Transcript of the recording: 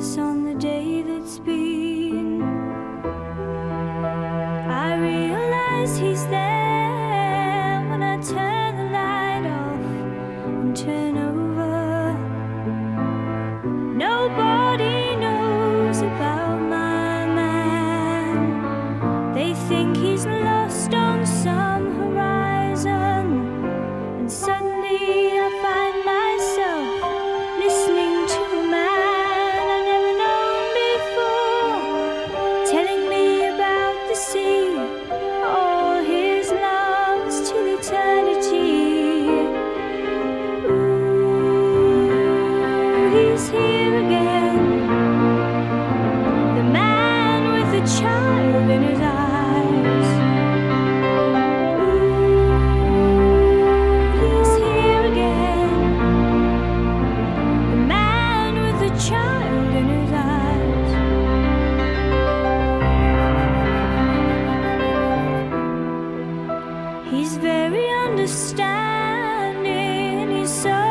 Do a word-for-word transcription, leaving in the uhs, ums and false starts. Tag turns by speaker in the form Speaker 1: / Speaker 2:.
Speaker 1: focus on the day that's been. I realize he's there when I turn the light off and turn over. Nobody knows about my man. They think he's lost on some horizon, and suddenly I find myself listening to a man I've never known before, telling me about the sea, all his loves till eternity. Ooh, he's here again, the man with the child in his eyes. Child in his eyes. He's very understanding, he's so